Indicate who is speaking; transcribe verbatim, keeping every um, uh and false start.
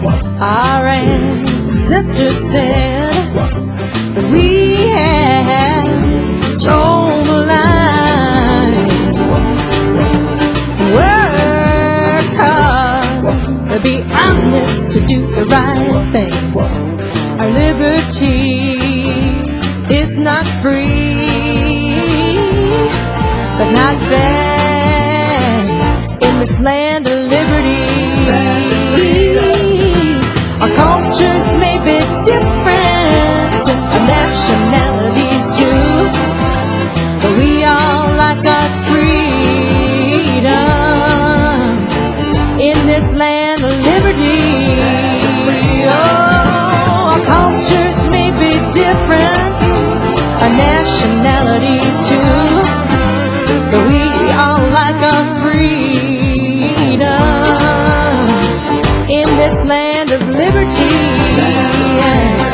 Speaker 1: Our ancestors said that we have told the line. Work hard, to be honest, to do the right thing. Our liberty is not free, but not bad in this land of liberty. Our cultures may be different, our nationalities too, but we all like our freedom in this land of liberty. Oh, our cultures may be different, our nationalities too, but we all like our freedom in this land of liberty.